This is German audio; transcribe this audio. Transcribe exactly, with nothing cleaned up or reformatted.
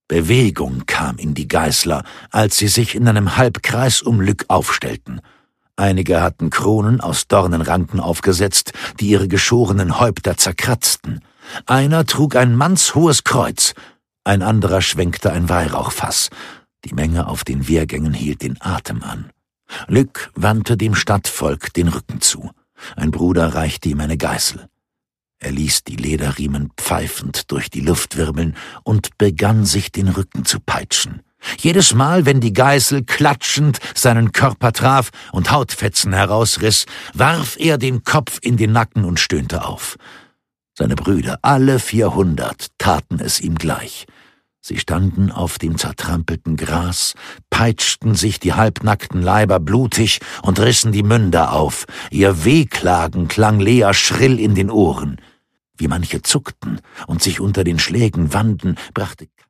Bewegung kam in die Geißler, als sie sich in einem Halbkreis um Luc aufstellten. Einige hatten Kronen aus Dornenranken aufgesetzt, die ihre geschorenen Häupter zerkratzten. Einer trug ein mannshohes Kreuz, ein anderer schwenkte ein Weihrauchfass. Die Menge auf den Wehrgängen hielt den Atem an. Luc wandte dem Stadtvolk den Rücken zu. Ein Bruder reichte ihm eine Geißel. Er ließ die Lederriemen pfeifend durch die Luft wirbeln und begann sich den Rücken zu peitschen. Jedes Mal, wenn die Geißel klatschend seinen Körper traf und Hautfetzen herausriss, warf er den Kopf in den Nacken und stöhnte auf. Seine Brüder, alle vierhundert, taten es ihm gleich. Sie standen auf dem zertrampelten Gras, peitschten sich die halbnackten Leiber blutig und rissen die Münder auf. Ihr Wehklagen klang Lea schrill in den Ohren. Wie manche zuckten und sich unter den Schlägen wanden, brachte